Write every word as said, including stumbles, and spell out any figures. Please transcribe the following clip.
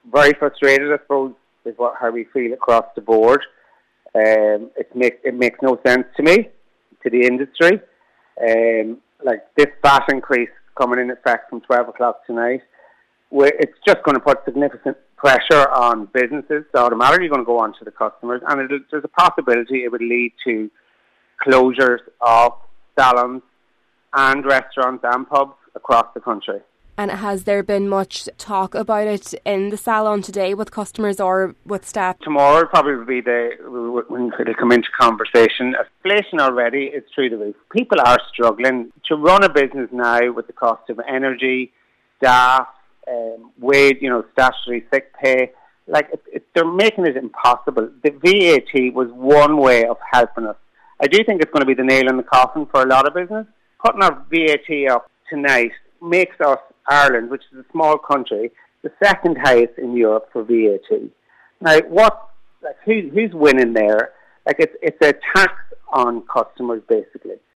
very frustrated, I suppose, with what, how we feel across the board. Um, it makes it makes no sense to me, to the industry. Um, like this V A T increase coming in effect from twelve o'clock tonight, where it's just going to put significant pressure on businesses. It's automatically going to go on to the customers, and it'll, there's a possibility it would lead to closures of salons and restaurants and pubs across the country. And has there been much talk about it in the salon today with customers or with staff? Tomorrow probably will be the when it'll come into conversation. Inflation already is through the roof. People are struggling to run a business now with the cost of energy, staff, um, wage, you know, statutory sick pay. Like it, it, they're making it impossible. The V A T was one way of helping us. I do think it's going to be the nail in the coffin for a lot of business. Putting our V A T up tonight makes us, Ireland, which is a small country, the second highest in Europe for V A T. Now, what, like, who, who's winning there? Like, it's it's a tax on customers, basically.